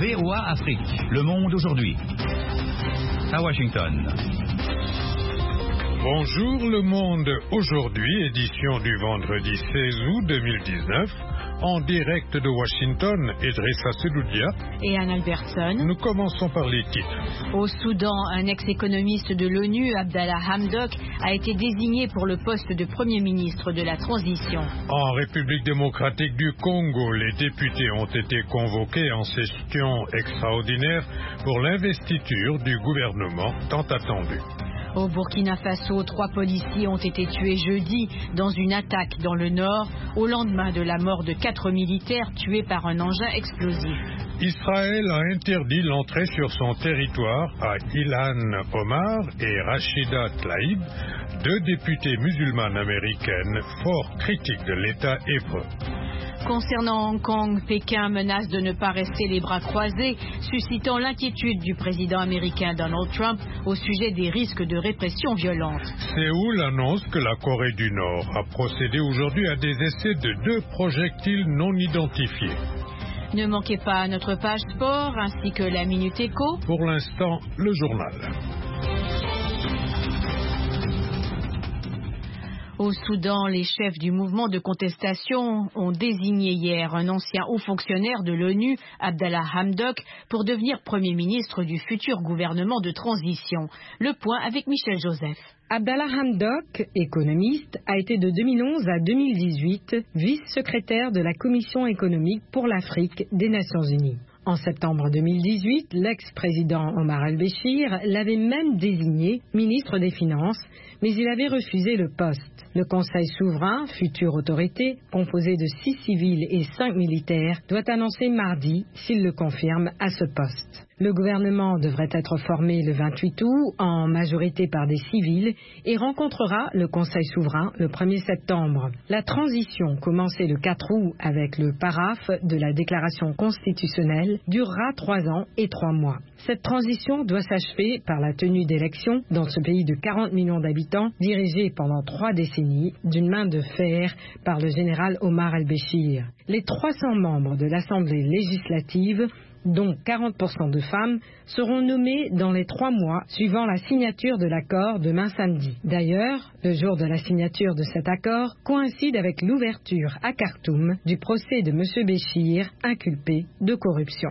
VOA Afrique, le monde aujourd'hui. À Washington. Bonjour le monde aujourd'hui, édition du vendredi 16 août 2019. En direct de Washington, Idrissa Seloudia et Anne Albertson. Nous commençons par les titres. Au Soudan, un ex-économiste de l'ONU, Abdallah Hamdok, a été désigné pour le poste de Premier ministre de la transition. En République démocratique du Congo, les députés ont été convoqués en session extraordinaire pour l'investiture du gouvernement tant attendu. Au Burkina Faso, 3 policiers ont été tués jeudi dans une attaque dans le nord, au lendemain de la mort de 4 militaires tués par un engin explosif. Israël a interdit l'entrée sur son territoire à Ilhan Omar et Rachida Tlaib, 2 députées musulmanes américaines fort critiques de l'État hébreu. Concernant Hong Kong, Pékin menace de ne pas rester les bras croisés, suscitant l'inquiétude du président américain Donald Trump au sujet des risques de répression violente. Séoul annonce que la Corée du Nord a procédé aujourd'hui à des essais de 2 projectiles non identifiés. Ne manquez pas notre page sport ainsi que la Minute Éco. Pour l'instant, le journal. Au Soudan, les chefs du mouvement de contestation ont désigné hier un ancien haut fonctionnaire de l'ONU, Abdallah Hamdok, pour devenir Premier ministre du futur gouvernement de transition. Le point avec Michel Joseph. Abdallah Hamdok, économiste, a été de 2011 à 2018 vice-secrétaire de la Commission économique pour l'Afrique des Nations Unies. En septembre 2018, l'ex-président Omar al-Béchir l'avait même désigné ministre des Finances, mais il avait refusé le poste. Le Conseil souverain, future autorité, composé de 6 civils et 5 militaires, doit annoncer mardi s'il le confirme à ce poste. Le gouvernement devrait être formé le 28 août, en majorité par des civils, et rencontrera le Conseil souverain le 1er septembre. La transition, commencée le 4 août avec le paraphe de la déclaration constitutionnelle, durera 3 ans et 3 mois. Cette transition doit s'achever par la tenue d'élections dans ce pays de 40 millions d'habitants, dirigé pendant 3 décennies d'une main de fer par le général Omar al-Béchir. Les 300 membres de l'Assemblée législative, dont 40% de femmes, seront nommés dans les 3 mois suivant la signature de l'accord demain samedi. D'ailleurs, le jour de la signature de cet accord coïncide avec l'ouverture à Khartoum du procès de M. Béchir, inculpé de corruption.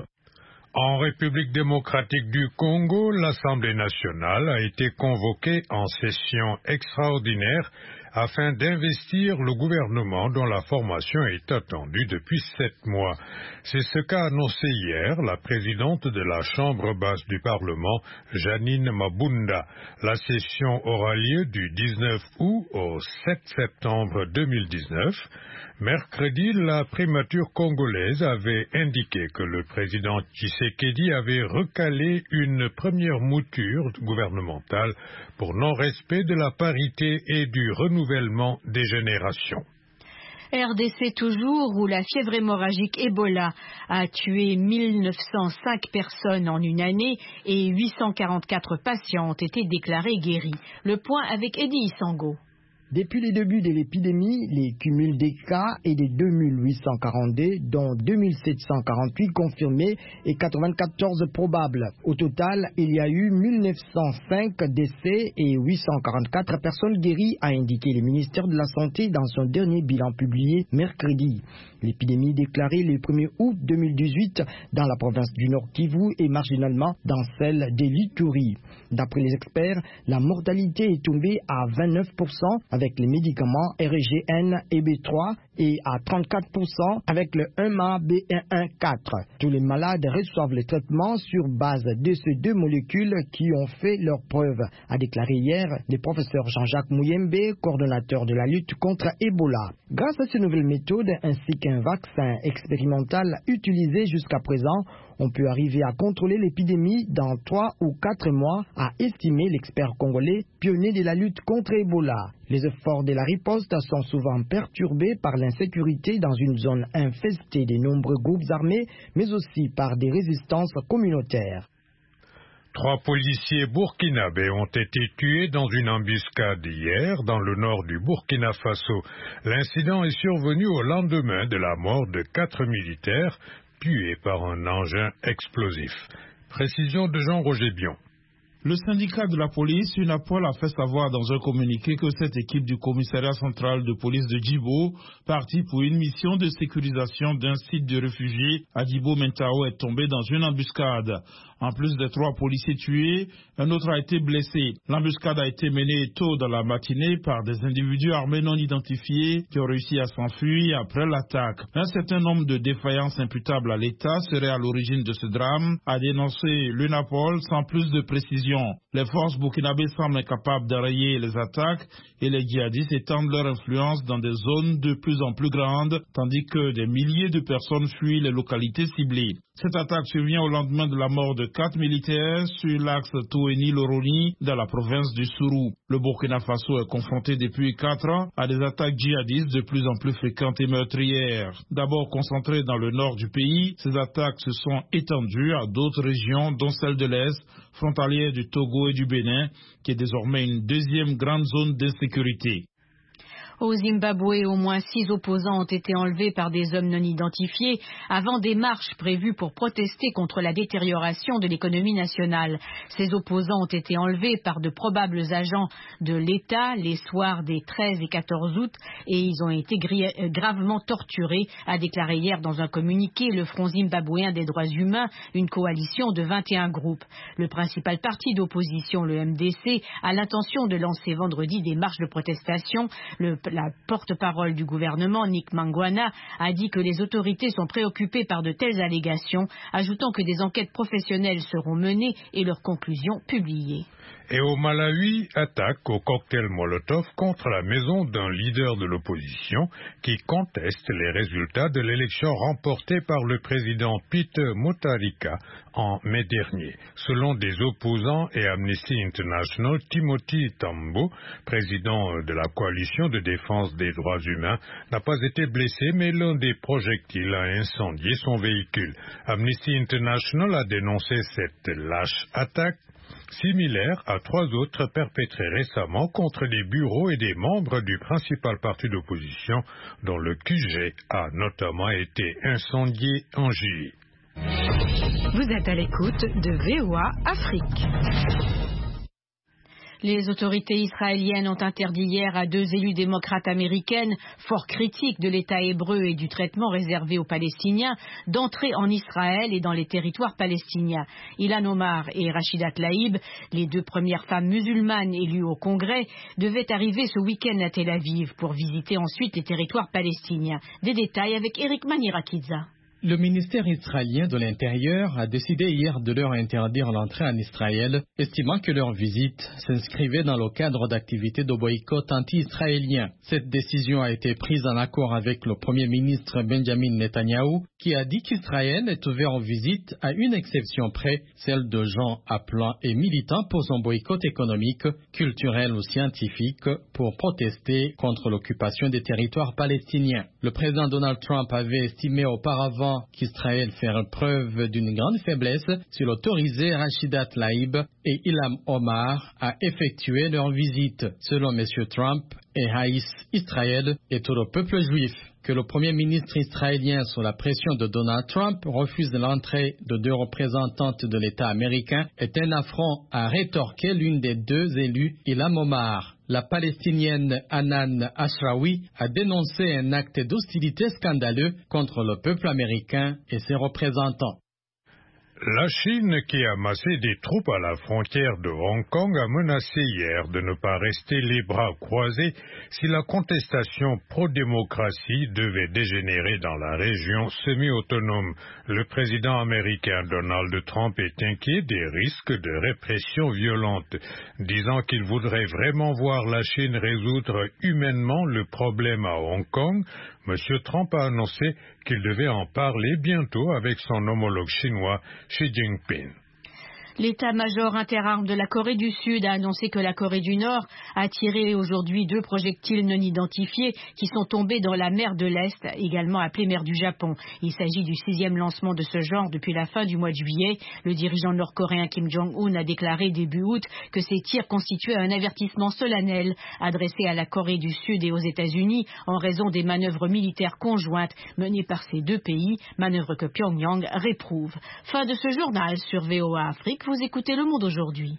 En République démocratique du Congo, l'Assemblée nationale a été convoquée en session extraordinaire afin d'investir le gouvernement dont la formation est attendue depuis 7 mois. C'est ce qu'a annoncé hier la présidente de la Chambre basse du Parlement, Janine Mabunda. La session aura lieu du 19 août au 7 septembre 2019. Mercredi, la primature congolaise avait indiqué que le président Tshisekedi avait recalé une première mouture gouvernementale pour non-respect de la parité et du renouvellement des générations. RDC toujours, où la fièvre hémorragique Ebola a tué 1905 personnes en une année et 844 patients ont été déclarés guéris. Le point avec Eddie Isango. Depuis le début de l'épidémie, les cumuls des cas est de 2842, dont 2748 confirmés et 94 probables. Au total, il y a eu 1905 décès et 844 personnes guéries, a indiqué le ministère de la Santé dans son dernier bilan publié mercredi. L'épidémie déclarée le 1er août 2018 dans la province du Nord Kivu et marginalement dans celle de l'Ituri. D'après les experts, la mortalité est tombée à 29% avec les médicaments RGN et B3 et à 34% avec le 1MA-B114. Tous les malades reçoivent le traitement sur base de ces 2 molécules qui ont fait leurs preuves, a déclaré hier le professeur Jean-Jacques Mouyembe, coordonnateur de la lutte contre Ebola. Grâce à ces nouvelles méthodes ainsi qu'un vaccin expérimental utilisé jusqu'à présent, on peut arriver à contrôler l'épidémie dans 3 ou 4 mois, a estimé l'expert congolais, pionnier de la lutte contre Ebola. Les efforts de la riposte sont souvent perturbés par l'insécurité dans une zone infestée de nombreux groupes armés, mais aussi par des résistances communautaires. 3 policiers burkinabés ont été tués dans une embuscade hier dans le nord du Burkina Faso. L'incident est survenu au lendemain de la mort de 4 militaires tué par un engin explosif. Précision de Jean-Roger Bion. Le syndicat de la police, UNAPOL, a fait savoir dans un communiqué que cette équipe du commissariat central de police de Djibo, partie pour une mission de sécurisation d'un site de réfugiés à Djibo-Mentao, est tombée dans une embuscade. En plus des 3 policiers tués, un autre a été blessé. L'embuscade a été menée tôt dans la matinée par des individus armés non identifiés qui ont réussi à s'enfuir après l'attaque. Un certain nombre de défaillances imputables à l'État seraient à l'origine de ce drame, a dénoncé l'UNAPOL sans plus de précision. Les forces burkinabées semblent incapables d'enrayer les attaques et les djihadistes étendent leur influence dans des zones de plus en plus grandes, tandis que des milliers de personnes fuient les localités ciblées. Cette attaque survient au lendemain de la mort de 4 militaires sur l'axe Toueni-Loroni dans la province du Sourou. Le Burkina Faso est confronté depuis 4 ans à des attaques djihadistes de plus en plus fréquentes et meurtrières. D'abord concentrées dans le nord du pays, ces attaques se sont étendues à d'autres régions, dont celle de l'Est, frontalière du Togo et du Bénin, qui est désormais une deuxième grande zone d'insécurité. Au Zimbabwe, au moins 6 opposants ont été enlevés par des hommes non identifiés avant des marches prévues pour protester contre la détérioration de l'économie nationale. Ces opposants ont été enlevés par de probables agents de l'État les soirs des 13 et 14 août et ils ont été gravement torturés, a déclaré hier dans un communiqué le Front zimbabwéen des droits humains, une coalition de 21 groupes. Le principal parti d'opposition, le MDC, a l'intention de lancer vendredi des marches de protestation. La porte-parole du gouvernement, Nick Mangwana, a dit que les autorités sont préoccupées par de telles allégations, ajoutant que des enquêtes professionnelles seront menées et leurs conclusions publiées. Et au Malawi, attaque au cocktail Molotov contre la maison d'un leader de l'opposition qui conteste les résultats de l'élection remportée par le président Peter Mutharika en mai dernier. Selon des opposants et Amnesty International, Timothy Tambo, président de la coalition de défense des droits humains, n'a pas été blessé, mais l'un des projectiles a incendié son véhicule. Amnesty International a dénoncé cette lâche attaque similaire à 3 autres perpétrées récemment contre des bureaux et des membres du principal parti d'opposition dont le QG a notamment été incendié en juillet. Vous êtes à l'écoute de VOA Afrique. Les autorités israéliennes ont interdit hier à 2 élus démocrates américaines, fort critiques de l'État hébreu et du traitement réservé aux Palestiniens, d'entrer en Israël et dans les territoires palestiniens. Ilhan Omar et Rachida Tlaib, les 2 premières femmes musulmanes élues au Congrès, devaient arriver ce week-end à Tel Aviv pour visiter ensuite les territoires palestiniens. Des détails avec Eric Manirakidza. Le ministère israélien de l'Intérieur a décidé hier de leur interdire l'entrée en Israël, estimant que leur visite s'inscrivait dans le cadre d'activités de boycott anti-israélien. Cette décision a été prise en accord avec le Premier ministre Benjamin Netanyahou, qui a dit qu'Israël est ouvert aux visites à une exception près, celle de gens appelant et militants pour son boycott économique, culturel ou scientifique pour protester contre l'occupation des territoires palestiniens. Le président Donald Trump avait estimé auparavant qu'Israël ferait preuve d'une grande faiblesse s'il autorisait Rachida Tlaib et Ilham Omar à effectuer leur visite. Selon M. Trump, et haïs Israël et tout le peuple juif. Que le Premier ministre israélien, sous la pression de Donald Trump, refuse l'entrée de 2 représentantes de l'État américain est un affront, a rétorqué l'une des 2 élus, Ilham Omar. La Palestinienne Hanan Ashrawi a dénoncé un acte d'hostilité scandaleux contre le peuple américain et ses représentants. La Chine, qui a massé des troupes à la frontière de Hong Kong, a menacé hier de ne pas rester les bras croisés si la contestation pro-démocratie devait dégénérer dans la région semi-autonome. Le président américain Donald Trump est inquiet des risques de répression violente, disant qu'il voudrait vraiment voir la Chine résoudre humainement le problème à Hong Kong. M. Trump a annoncé qu'il devait en parler bientôt avec son homologue chinois Xi Jinping. L'état-major interarmes de la Corée du Sud a annoncé que la Corée du Nord a tiré aujourd'hui 2 projectiles non identifiés qui sont tombés dans la mer de l'Est, également appelée mer du Japon. Il s'agit du 6e lancement de ce genre depuis la fin du mois de juillet. Le dirigeant nord-coréen Kim Jong-un a déclaré début août que ces tirs constituaient un avertissement solennel adressé à la Corée du Sud et aux États-Unis en raison des manœuvres militaires conjointes menées par ces 2 pays, manœuvres que Pyongyang réprouve. Fin de ce journal sur VOA Afrique. Vous écoutez Le Monde aujourd'hui.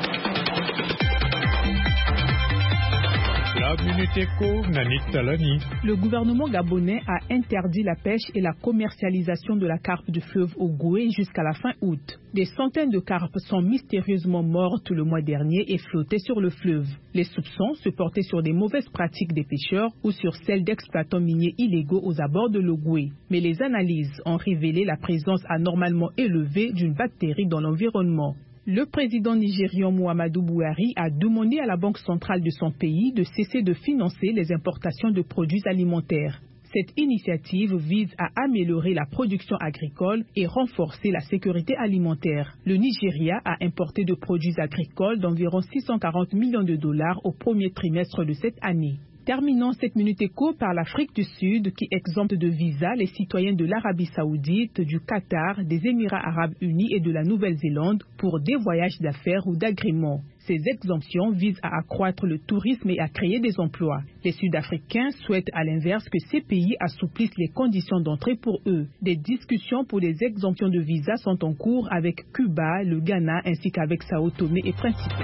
La Minute Éco, Nanit Talani. Le gouvernement gabonais a interdit la pêche et la commercialisation de la carpe du fleuve Ogooué jusqu'à la fin août. Des centaines de carpes sont mystérieusement mortes le mois dernier et flottaient sur le fleuve. Les soupçons se portaient sur des mauvaises pratiques des pêcheurs ou sur celles d'exploitants miniers illégaux aux abords de l'Ogooué. Mais les analyses ont révélé la présence anormalement élevée d'une bactérie dans l'environnement. Le président nigérian Muhammadu Buhari a demandé à la Banque centrale de son pays de cesser de financer les importations de produits alimentaires. Cette initiative vise à améliorer la production agricole et renforcer la sécurité alimentaire. Le Nigeria a importé de produits agricoles d'environ 640 millions de dollars au premier trimestre de cette année. Terminons cette Minute Éco par l'Afrique du Sud qui exempte de visa les citoyens de l'Arabie Saoudite, du Qatar, des Émirats Arabes Unis et de la Nouvelle-Zélande pour des voyages d'affaires ou d'agrément. Ces exemptions visent à accroître le tourisme et à créer des emplois. Les Sud-Africains souhaitent à l'inverse que ces pays assouplissent les conditions d'entrée pour eux. Des discussions pour les exemptions de visa sont en cours avec Cuba, le Ghana ainsi qu'avec Sao Tomé et Principe.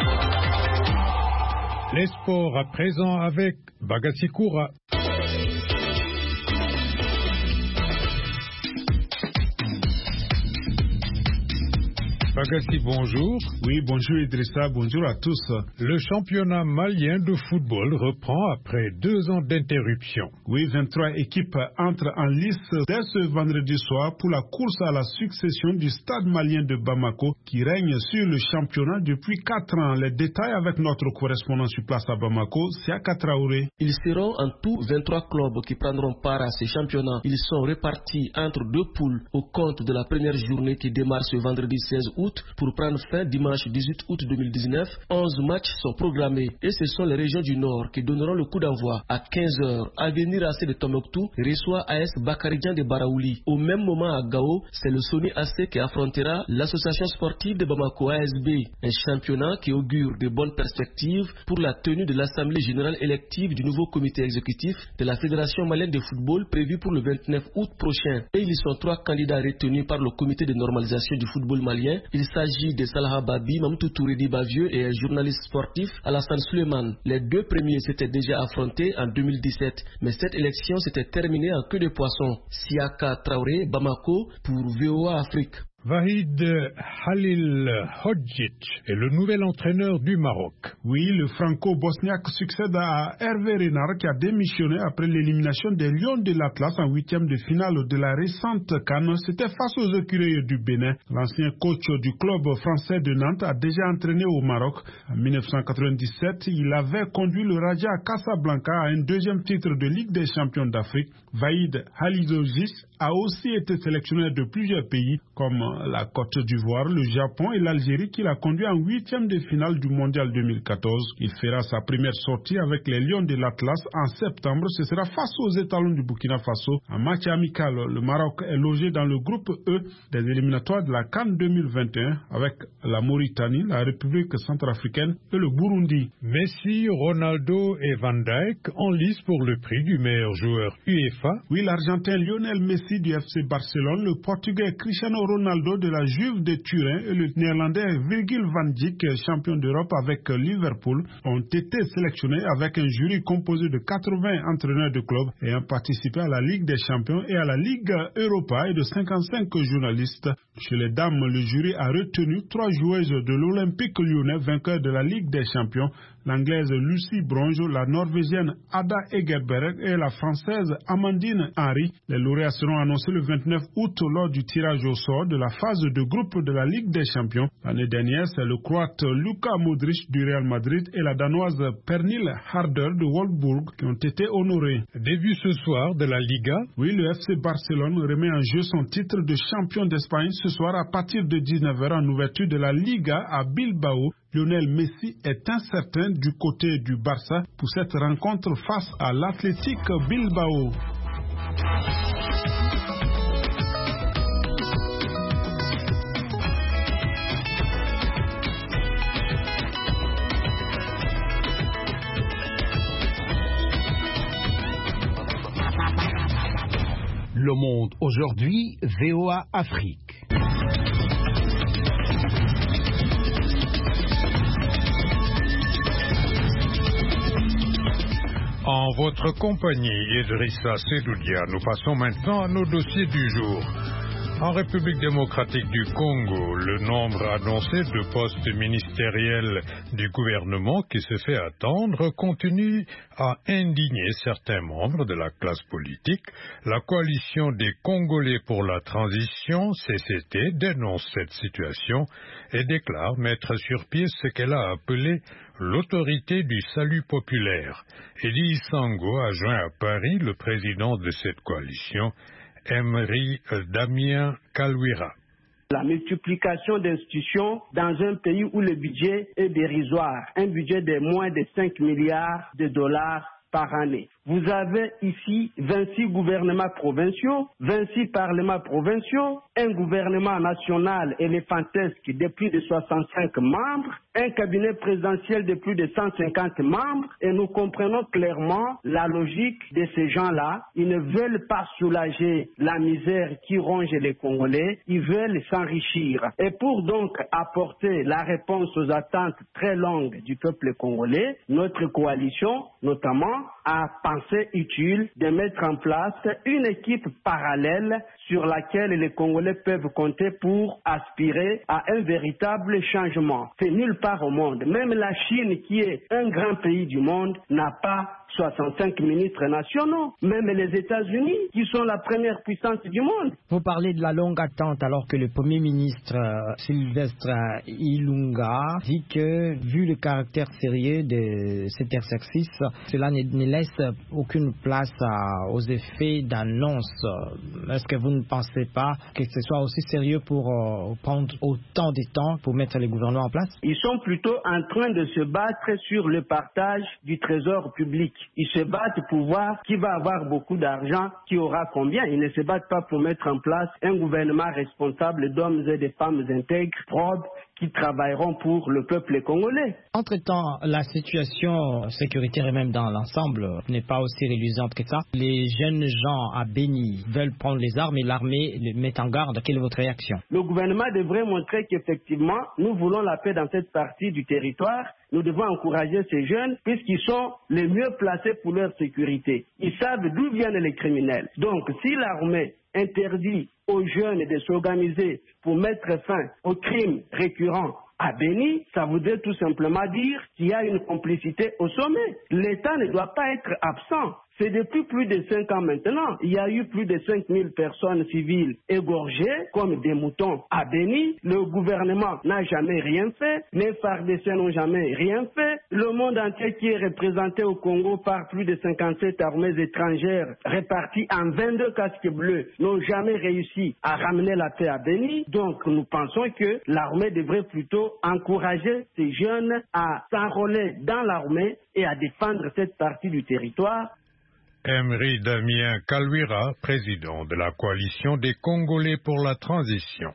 Les sports à présent avec Bagassi Koura. Bagassi, bonjour. Oui, bonjour Idrissa, bonjour à tous. Le championnat malien de football reprend après 2 ans d'interruption. Oui, 23 équipes entrent en lice dès ce vendredi soir pour la course à la succession du stade malien de Bamako qui règne sur le championnat depuis 4 ans. Les détails avec notre correspondant sur place à Bamako, Siaka Traoré. Ils seront en tout 23 clubs qui prendront part à ces championnats. Ils sont répartis entre 2 poules au compte de la première journée qui démarre ce vendredi 16 août pour prendre fin dimanche 18 août 2019. 11 matchs sont programmés et ce sont les régions du Nord qui donneront le coup d'envoi à 15h. Avenir AC de Tombouctou reçoit AS Bakaridjan de Baraouli. Au même moment à Gao, c'est le Sony AC qui affrontera l'association sportive de Bamako ASB. Un championnat qui augure de bonnes perspectives pour la tenue de l'Assemblée générale élective du nouveau comité exécutif de la Fédération malienne de football prévue pour le 29 août prochain. Et ils sont 3 candidats retenus par le comité de normalisation du football malien. Il s'agit de Salah Babi, Mamtou Touridi Bavieux et un journaliste sportif, Alassane Suleiman. Les 2 premiers s'étaient déjà affrontés en 2017, mais cette élection s'était terminée en queue de poisson. Siaka Traoré, Bamako, pour VOA Afrique. Vahid Halil Hodjic est le nouvel entraîneur du Maroc. Oui, le franco-bosniaque succède à Hervé Renard qui a démissionné après l'élimination des Lions de l'Atlas en 8e de finale de la récente CAN. C'était face aux écureuils du Bénin. L'ancien coach du club français de Nantes a déjà entraîné au Maroc. En 1997, il avait conduit le Raja Casablanca à un 2e titre de Ligue des champions d'Afrique. Vahid Halil Hodjic a aussi été sélectionné de plusieurs pays comme la Côte d'Ivoire, le Japon et l'Algérie qu'il a conduit en 8e de finale du Mondial 2014. Il fera sa première sortie avec les Lions de l'Atlas en septembre. Ce sera face aux étalons du Burkina Faso. En match amical, le Maroc est logé dans le groupe E des éliminatoires de la CAN 2021 avec la Mauritanie, la République centrafricaine et le Burundi. Messi, Ronaldo et Van Dijk en lice pour le prix du meilleur joueur UEFA. Oui, l'Argentin Lionel Messi du FC Barcelone, le Portugais Cristiano Ronaldo de la Juve de Turin et le Néerlandais Virgil van Dijk, champion d'Europe avec Liverpool, ont été sélectionnés avec un jury composé de 80 entraîneurs de clubs ayant participé à la Ligue des champions et à la Ligue Europa et de 55 journalistes. Chez les dames, le jury a retenu 3 joueuses de l'Olympique lyonnais, vainqueurs de la Ligue des champions, l'anglaise Lucie Bronze, la norvégienne Ada Egerberg et la française Amandine Henry. Les lauréats seront annoncé le 29 août lors du tirage au sort de la phase de groupe de la Ligue des Champions. L'année dernière, c'est le Croate Luka Modric du Real Madrid et la Danoise Pernille Harder de Wolfsburg qui ont été honorés. Début ce soir de la Liga. Oui, le FC Barcelone remet en jeu son titre de champion d'Espagne ce soir à partir de 19h en ouverture de la Liga à Bilbao. Lionel Messi est incertain du côté du Barça pour cette rencontre face à l'Athletic Bilbao. Le Monde aujourd'hui, VOA Afrique. En votre compagnie, Idrissa Sedoudia, nous passons maintenant à nos dossiers du jour. En République démocratique du Congo, le nombre annoncé de postes ministériels du gouvernement qui se fait attendre continue à indigner certains membres de la classe politique. La coalition des Congolais pour la transition, CCT, dénonce cette situation et déclare mettre sur pied ce qu'elle a appelé l'autorité du salut populaire. Elie Sango a joint à Paris le président de cette coalition, Emery Damien Kalwira. La multiplication d'institutions dans un pays où le budget est dérisoire, un budget de moins de 5 milliards de dollars par année. Vous avez ici 26 gouvernements provinciaux, 26 parlements provinciaux, un gouvernement national éléphantesque de plus de 65 membres, un cabinet présidentiel de plus de 150 membres, et nous comprenons clairement la logique de ces gens-là. Ils ne veulent pas soulager la misère qui ronge les Congolais, ils veulent s'enrichir. Et pour donc apporter la réponse aux attentes très longues du peuple congolais, notre coalition, notamment, a pensé utile de mettre en place une équipe parallèle sur laquelle les Congolais peuvent compter pour aspirer à un véritable changement. C'est nulle part au monde. Même la Chine, qui est un grand pays du monde, n'a pas 65 ministres nationaux. Même les États-Unis, qui sont la première puissance du monde. Vous parlez de la longue attente alors que le Premier ministre Sylvestre Ilunga dit que, vu le caractère sérieux de cet exercice, cela ne laisse aucune place aux effets d'annonce. Est-ce que vous ne pensez pas que ce soit aussi sérieux pour prendre autant de temps pour mettre les gouvernements en place? Ils sont plutôt en train de se battre sur le partage du trésor public. Ils se battent pour voir qui va avoir beaucoup d'argent, qui aura combien. Ils ne se battent pas pour mettre en place un gouvernement responsable d'hommes et de femmes intègres, probes, qui travailleront pour le peuple congolais. Entre-temps, la situation sécuritaire et même dans l'ensemble n'est pas aussi reluisante que ça. Les jeunes gens à Béni veulent prendre les armes et l'armée les met en garde. Quelle est votre réaction? Le gouvernement devrait montrer qu'effectivement, nous voulons la paix dans cette partie du territoire. Nous devons encourager ces jeunes puisqu'ils sont les mieux placés pour leur sécurité. Ils savent d'où viennent les criminels. Donc, si l'armée interdit aux jeunes de s'organiser pour mettre fin aux crimes récurrents à Béni, ça voudrait tout simplement dire qu'il y a une complicité au sommet. L'État ne doit pas être absent. C'est depuis plus de 5 ans maintenant. Il y a eu plus de 5000 personnes civiles égorgées comme des moutons à Béni. Le gouvernement n'a jamais rien fait. Les FARDC n'ont jamais rien fait. Le monde entier qui est représenté au Congo par plus de 57 armées étrangères réparties en 22 casques bleus n'ont jamais réussi à ramener la paix à Béni. Donc nous pensons que l'armée devrait plutôt encourager ces jeunes à s'enrôler dans l'armée et à défendre cette partie du territoire. Emery Damien Kalwira, président de la coalition des Congolais pour la transition.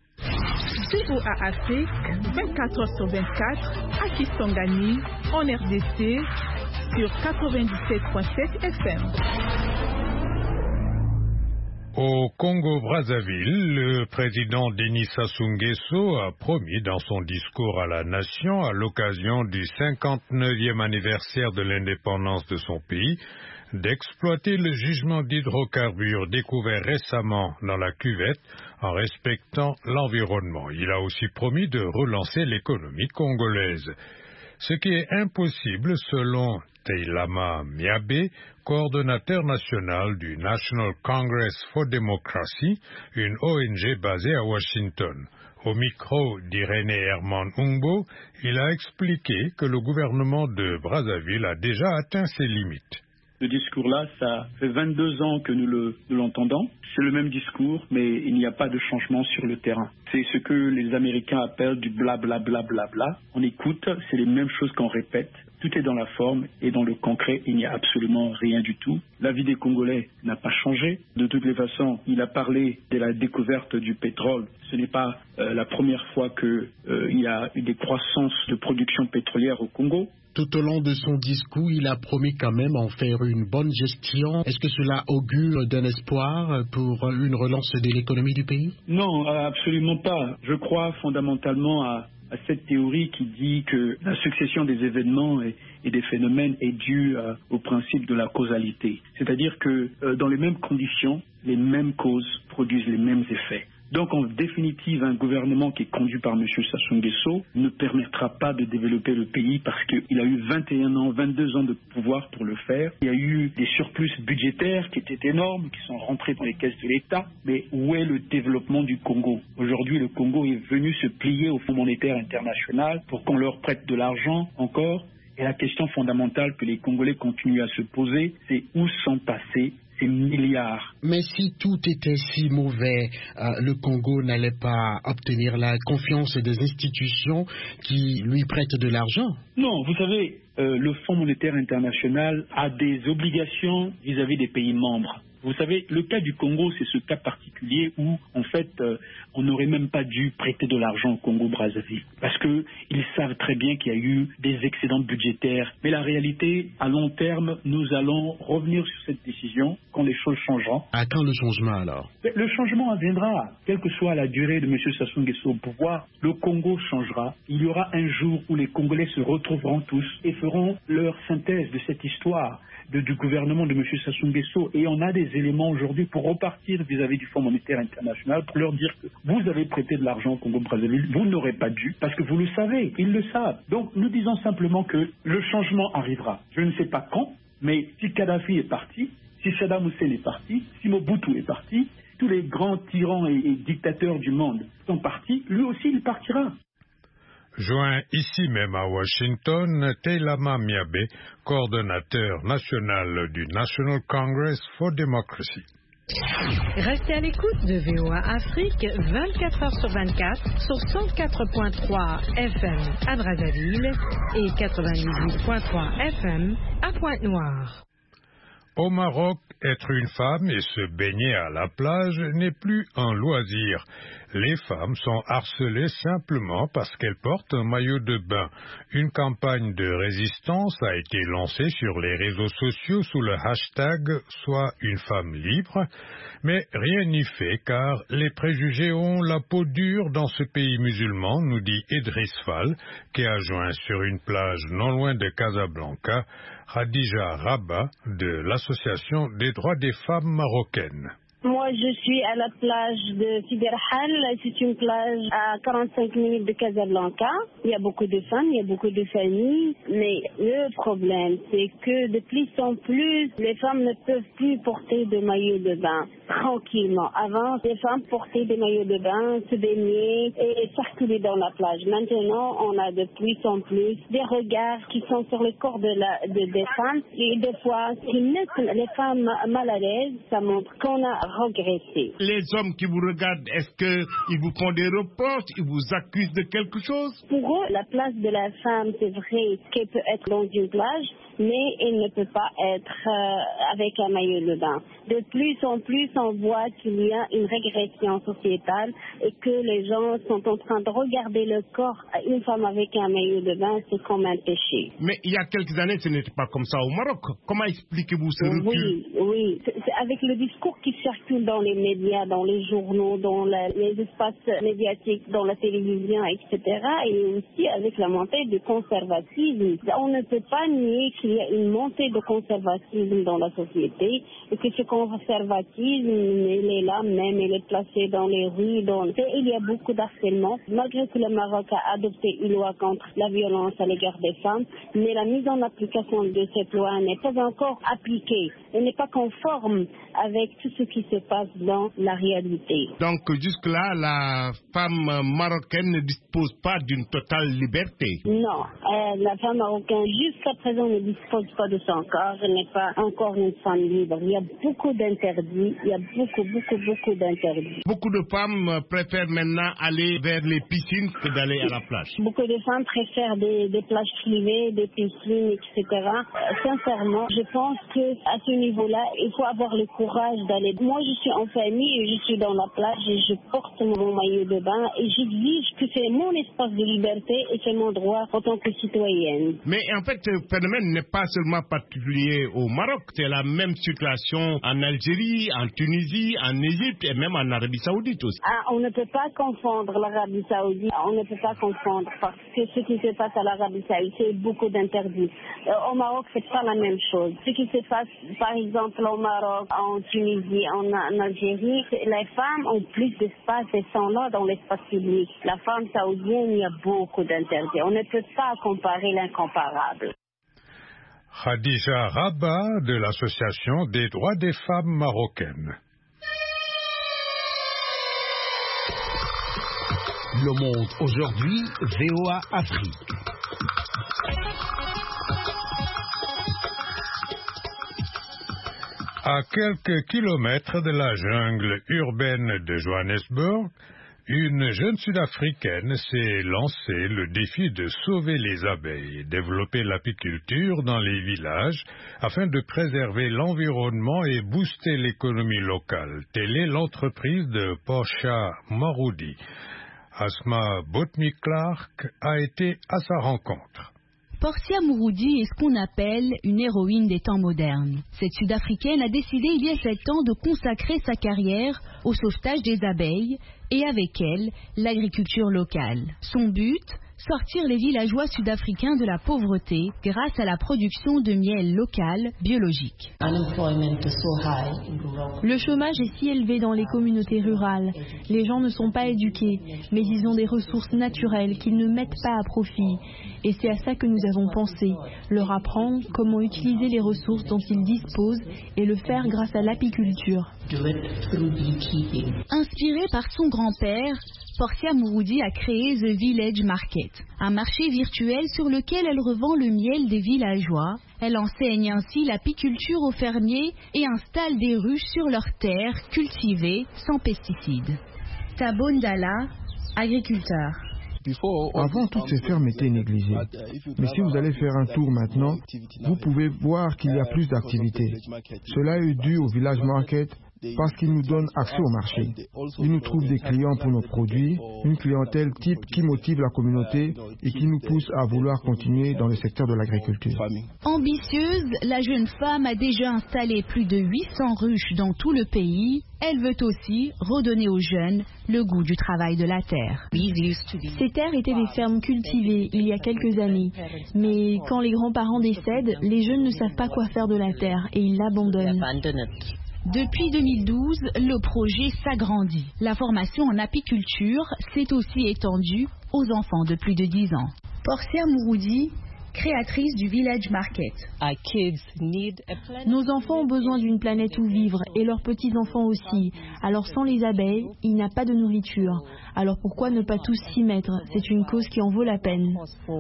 VOA Afrique, 24h sur 24, à Kisangani, en RDC, sur 97.7 FM. Au Congo-Brazzaville, le président Denis Sassou Nguesso a promis dans son discours à la nation, à l'occasion du 59e anniversaire de l'indépendance de son pays, d'exploiter le gisement d'hydrocarbures découvert récemment dans la cuvette en respectant l'environnement. Il a aussi promis de relancer l'économie congolaise. ce qui est impossible selon Teilama Miabe, coordonnateur national du National Congress for Democracy, une ONG basée à Washington. Au micro d'Irénée Herman Ungbo, il a expliqué que le gouvernement de Brazzaville a déjà atteint ses limites. Ce discours-là, ça fait 22 ans que nous l'entendons. C'est le même discours, mais il n'y a pas de changement sur le terrain. C'est ce que les Américains appellent du blablabla. On écoute, c'est les mêmes choses qu'on répète. Tout est dans la forme et dans le concret, il n'y a absolument rien du tout. La vie des Congolais n'a pas changé. De toutes les façons, il a parlé de la découverte du pétrole. Ce n'est pas la première fois qu'il y a eu des croissances de production pétrolière au Congo. Tout au long de son discours, il a promis quand même en faire une bonne gestion. Est-ce que cela augure d'un espoir pour une relance de l'économie du pays? Non, absolument pas. Je crois fondamentalement à cette théorie qui dit que la succession des événements et des phénomènes est due au principe de la causalité. C'est-à-dire que dans les mêmes conditions, les mêmes causes produisent les mêmes effets. Donc, en définitive, un gouvernement qui est conduit par M. Sassou Nguesso ne permettra pas de développer le pays parce qu'il a eu 21 ans, 22 ans de pouvoir pour le faire. Il y a eu des surplus budgétaires qui étaient énormes, qui sont rentrés dans les caisses de l'État. Mais où est le développement du Congo? Aujourd'hui, le Congo est venu se plier au Fonds monétaire international pour qu'on leur prête de l'argent encore. Et la question fondamentale que les Congolais continuent à se poser, c'est où sont passés ces milliards. Mais si tout était si mauvais, le Congo n'allait pas obtenir la confiance des institutions qui lui prêtent de l'argent? Non, vous savez, le Fonds monétaire international a des obligations vis-à-vis des pays membres. Vous savez, le cas du Congo, c'est ce cas particulier où, en fait, on n'aurait même pas dû prêter de l'argent au Congo-Brazzaville. Parce qu'ils savent très bien qu'il y a eu des excédents budgétaires. Mais la réalité, à long terme, nous allons revenir sur cette décision quand les choses changeront. À quand le changement alors? Le changement viendra. Quelle que soit la durée de M. Sassou Nguesso au pouvoir, le Congo changera. Il y aura un jour où les Congolais se retrouveront tous et feront leur synthèse de cette histoire du gouvernement de M. Sassou Nguesso. Et on a des éléments aujourd'hui pour repartir vis-à-vis du Fonds monétaire international pour leur dire que vous avez prêté de l'argent au Congo-Brazzaville, vous n'aurez pas dû, parce que vous le savez, ils le savent. Donc nous disons simplement que le changement arrivera. Je ne sais pas quand, mais si Kadhafi est parti, si Saddam Hussein est parti, si Mobutu est parti, tous les grands tyrans et dictateurs du monde sont partis, lui aussi il partira. Joint ici même à Washington, Teilama Miabe, coordonnateur national du National Congress for Democracy. Restez à l'écoute de VOA Afrique 24 heures sur 24 sur 104.3 FM à Brazzaville et 98.3 FM à Pointe-Noire. Au Maroc, être une femme et se baigner à la plage n'est plus un loisir. Les femmes sont harcelées simplement parce qu'elles portent un maillot de bain. Une campagne de résistance a été lancée sur les réseaux sociaux sous le hashtag « Sois une femme libre », mais rien n'y fait car les préjugés ont la peau dure dans ce pays musulman, nous dit Idriss Fall, qui a joint sur une plage non loin de Casablanca Khadija Rabat de l'Association des droits des femmes marocaines. Moi, je suis à la plage de Siderhal. C'est une plage à 45 minutes de Casablanca. Il y a beaucoup de femmes, il y a beaucoup de familles. Mais le problème, c'est que de plus en plus, les femmes ne peuvent plus porter de maillot de bain tranquillement. Avant, les femmes portaient des maillots de bain, se baigner et circuler dans la plage. Maintenant, on a de plus en plus des regards qui sont sur le corps des femmes. Et des fois, qui mettent les femmes mal à l'aise. Ça montre qu'on a regretter. Les hommes qui vous regardent, est-ce qu'ils vous font des reproches, ils vous accusent de quelque chose? Pour eux, la place de la femme, c'est vrai qu'elle peut être dans une plage, mais elle ne peut pas être avec un maillot de bain. De plus en plus, on voit qu'il y a une régression sociétale et que les gens sont en train de regarder le corps. Une femme avec un maillot de bain, c'est comme un péché. Mais il y a quelques années, ce n'était pas comme ça au Maroc. Comment expliquez-vous ce recul? Oui. C'est avec le discours qui circule dans les médias, dans les journaux, dans les espaces médiatiques, dans la télévision, etc. Et aussi avec la montée du conservatisme. On ne peut pas nier qu'il y a une montée de conservatisme dans la société et que ce conservatisme, il est là même, il est placé dans les rues. Il y a beaucoup d'harcèlement. Malgré que le Maroc a adopté une loi contre la violence à l'égard des femmes, mais la mise en application de cette loi n'est pas encore appliquée. Elle n'est pas conforme avec tout ce qui se passe dans la réalité. Donc jusque-là, la femme marocaine ne dispose pas d'une totale liberté. Non, la femme marocaine jusqu'à présent ne dispose pas de son corps, elle n'est pas encore une femme libre. Il y a beaucoup d'interdits, il y a beaucoup d'interdits. Beaucoup de femmes préfèrent maintenant aller vers les piscines que d'aller à la plage. Beaucoup de femmes préfèrent des plages privées, des piscines, etc. Sincèrement, je pense qu'à ce niveau-là, il faut avoir le courage d'aller. Moi, je suis en famille et je suis dans la plage et je porte mon maillot de bain et j'exige que c'est mon espace de liberté et c'est mon droit en tant que citoyenne. Mais en fait, ce phénomène n'est pas seulement particulier au Maroc, c'est la même situation en Algérie, en Tunisie, en Égypte et même en Arabie Saoudite aussi. On ne peut pas confondre l'Arabie Saoudite, on ne peut pas confondre parce que ce qui se passe à l'Arabie Saoudite, c'est beaucoup d'interdits. Au Maroc, c'est pas la même chose. Ce qui se passe, par exemple, au Maroc, en Tunisie, en Algérie, les femmes ont plus d'espace et sont là dans l'espace public. La femme saoudienne, il y a beaucoup d'interdits. On ne peut pas comparer l'incomparable. Khadija Rabat de l'Association des droits des femmes marocaines. Le Monde aujourd'hui, VOA Afrique. À quelques kilomètres de la jungle urbaine de Johannesburg, une jeune Sud-Africaine s'est lancé le défi de sauver les abeilles et développer l'apiculture dans les villages afin de préserver l'environnement et booster l'économie locale. Telle est l'entreprise de Portia Maroudi. Asma Botmi-Clark a été à sa rencontre. Portia Maroudi est ce qu'on appelle une héroïne des temps modernes. Cette Sud-Africaine a décidé il y a 7 ans de consacrer sa carrière au sauvetage des abeilles et avec elle, l'agriculture locale. Son but, sortir les villageois sud-africains de la pauvreté grâce à la production de miel local biologique. Le chômage est si élevé dans les communautés rurales. Les gens ne sont pas éduqués, mais ils ont des ressources naturelles qu'ils ne mettent pas à profit. Et c'est à ça que nous avons pensé, leur apprendre comment utiliser les ressources dont ils disposent et le faire grâce à l'apiculture. Inspirée par son grand-père, Portia Maroudi a créé The Village Market, un marché virtuel sur lequel elle revend le miel des villageois. Elle enseigne ainsi l'apiculture aux fermiers et installe des ruches sur leurs terres cultivées sans pesticides. Thabo Ndala, agriculteur. Avant, toutes ces fermes étaient négligées. Mais si vous allez faire un tour maintenant, vous pouvez voir qu'il y a plus d'activités. Cela est dû au Village Market parce qu'il nous donne accès au marché. Il nous trouve des clients pour nos produits, une clientèle type qui motive la communauté et qui nous pousse à vouloir continuer dans le secteur de l'agriculture. Ambitieuse, la jeune femme a déjà installé plus de 800 ruches dans tout le pays. Elle veut aussi redonner aux jeunes le goût du travail de la terre. Ces terres étaient des fermes cultivées il y a quelques années. Mais quand les grands-parents décèdent, les jeunes ne savent pas quoi faire de la terre et ils l'abandonnent. Depuis 2012, le projet s'agrandit. La formation en apiculture s'est aussi étendue aux enfants de plus de 10 ans. Portia Maroudi, créatrice du Village Market. Nos enfants ont besoin d'une planète où vivre et leurs petits-enfants aussi. Alors sans les abeilles, il n'y a pas de nourriture. Alors pourquoi ne pas tous s'y mettre? C'est une cause qui en vaut la peine.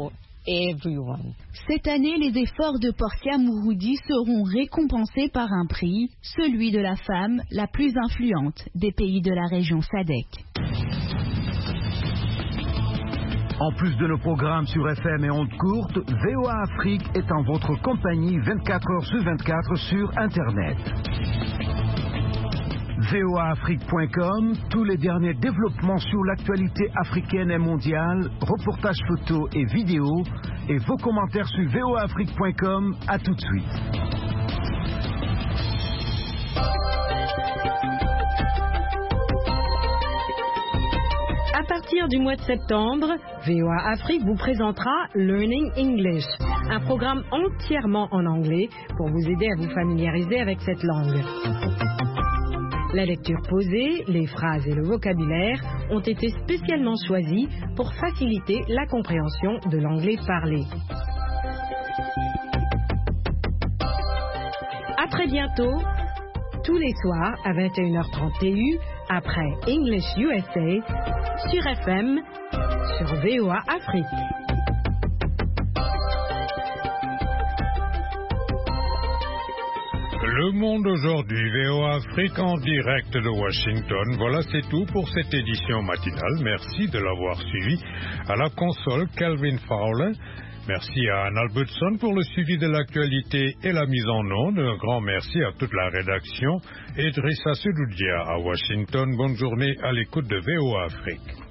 Cette année, les efforts de Portia Maroudi seront récompensés par un prix, celui de la femme la plus influente des pays de la région SADC. En plus de nos programmes sur FM et ondes courtes, VOA Afrique est en votre compagnie 24 heures sur 24 sur Internet. voaafrique.com, tous les derniers développements sur l'actualité africaine et mondiale, reportages photos et vidéos, et vos commentaires sur voaafrique.com. À tout de suite. À partir partir du mois de septembre, VOA Afrique vous présentera Learning English, un programme entièrement en anglais pour vous aider à vous familiariser avec cette langue. La lecture posée, les phrases et le vocabulaire ont été spécialement choisis pour faciliter la compréhension de l'anglais parlé. À très bientôt, tous les soirs à 21h30 TU, après English USA, sur FM, sur VOA Afrique. Le Monde aujourd'hui, VOA Afrique en direct de Washington. Voilà, c'est tout pour cette édition matinale. Merci de l'avoir suivi. À la console, Kelvin Fowler. Merci à Anne Albertson pour le suivi de l'actualité et la mise en onde. Un grand merci à toute la rédaction. Et Drissa Sedoudia à Washington. Bonne journée à l'écoute de VOA Afrique.